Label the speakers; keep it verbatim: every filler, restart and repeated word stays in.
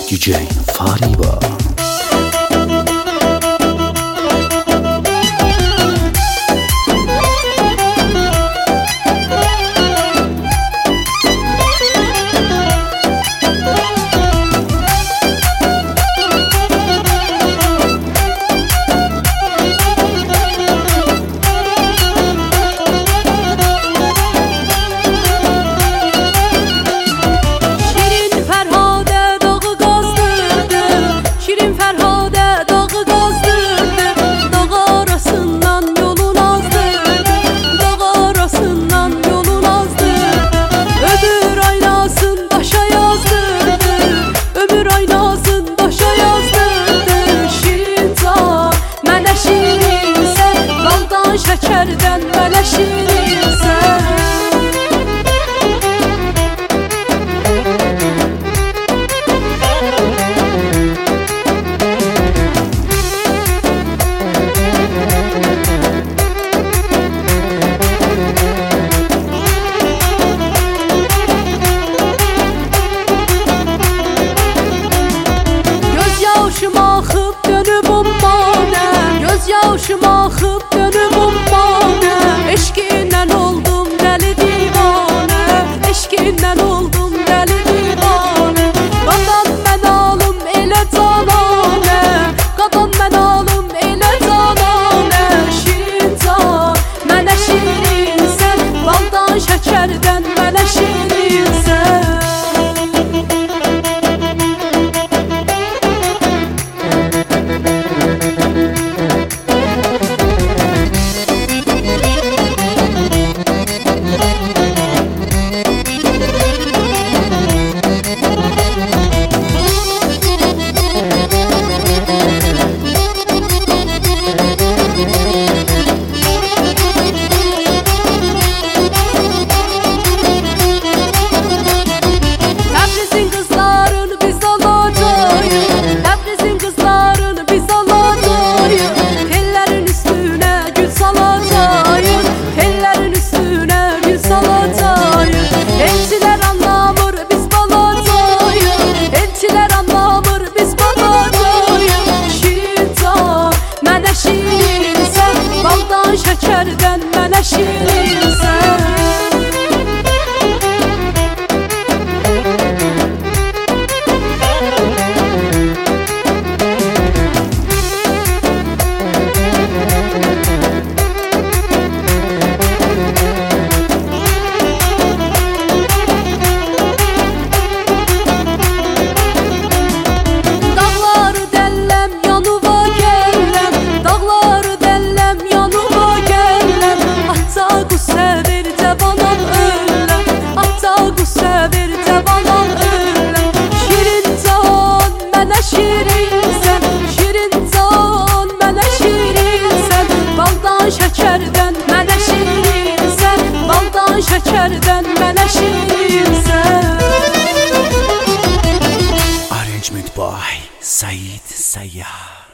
Speaker 1: دی جی فریبا.
Speaker 2: Şəkərdən belə şirinsən. Göz yaşım axıb dönüb ummana, göz yaşım axıb dönüb ummana. Eşqindən oldum dəli divanə, eşqindən oldum dəli divanə. Qadan mən alım elə cananə, qadan mən alım elə cananə. Şirin can, mənə şirinsən, baldan şəkərdən mənə şirinsən. Şəkərdən mənə şirinsən. Dağları dəlləm, yanıva gəlləm, dağları dəlləm, yanıva gəlləm. Hatta qüssə ver cavanam öləm, hatta qüssə ver cavanam öləm. Şirin can, mənə şirinsən, şirin can, mənə şirinsən. Baldan şəkərdən mənə şirinsən, baldan şəkərdən mənə şirinsən.
Speaker 1: Arrangement by Said Sayyar.